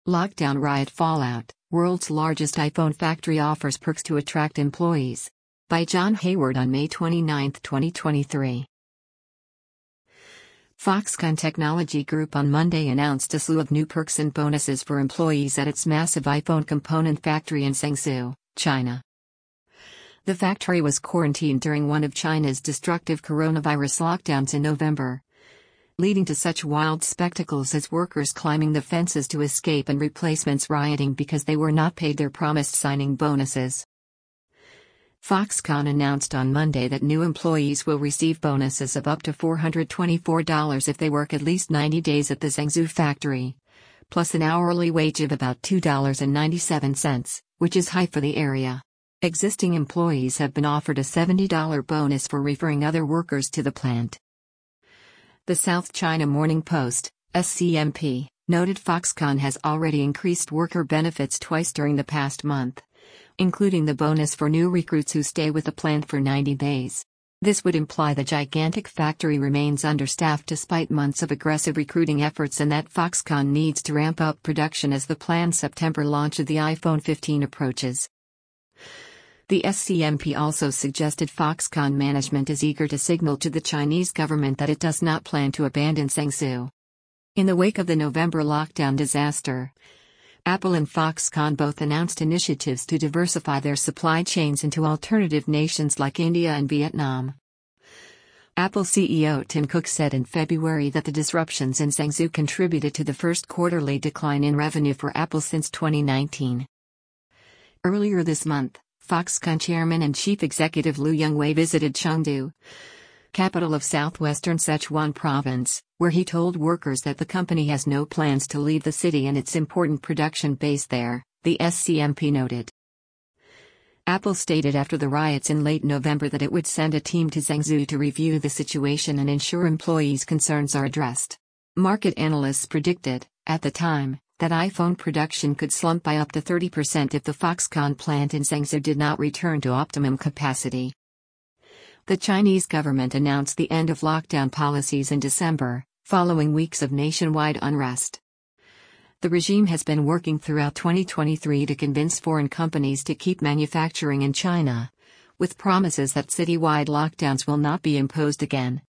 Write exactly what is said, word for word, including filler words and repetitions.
Lockdown riot fallout. World's largest iPhone factory offers perks to attract employees. By John Hayward on May twenty-ninth, twenty twenty-three. Foxconn Technology Group on Monday announced a slew of new perks and bonuses for employees at its massive iPhone component factory in Zhengzhou, China. The factory was quarantined during one of China's destructive coronavirus lockdowns in November, leading to such wild spectacles as workers climbing the fences to escape and replacements rioting because they were not paid their promised signing bonuses. Foxconn announced on Monday that new employees will receive bonuses of up to four hundred twenty-four dollars if they work at least ninety days at the Zhengzhou factory, plus an hourly wage of about two dollars and ninety-seven cents, which is high for the area. Existing employees have been offered a seventy dollars bonus for referring other workers to the plant. The South China Morning Post, S C M P, noted Foxconn has already increased worker benefits twice during the past month, including the bonus for new recruits who stay with the plant for ninety days. This would imply the gigantic factory remains understaffed despite months of aggressive recruiting efforts and that Foxconn needs to ramp up production as the planned September launch of the iPhone fifteen approaches. The S C M P also suggested Foxconn management is eager to signal to the Chinese government that it does not plan to abandon Zhengzhou. In the wake of the November lockdown disaster, Apple and Foxconn both announced initiatives to diversify their supply chains into alternative nations like India and Vietnam. Apple C E O Tim Cook said in February that the disruptions in Zhengzhou contributed to the first quarterly decline in revenue for Apple since twenty nineteen. Earlier this month, Foxconn chairman and chief executive Lu Yongwei visited Chengdu, capital of southwestern Sichuan province, where he told workers that the company has no plans to leave the city and its important production base there, the S C M P noted. Apple stated after the riots in late November that it would send a team to Zhengzhou to review the situation and ensure employees' concerns are addressed. Market analysts predicted, at the time, that iPhone production could slump by up to thirty percent if the Foxconn plant in Zhengzhou did not return to optimum capacity. The Chinese government announced the end of lockdown policies in December, following weeks of nationwide unrest. The regime has been working throughout twenty twenty-three to convince foreign companies to keep manufacturing in China, with promises that citywide lockdowns will not be imposed again.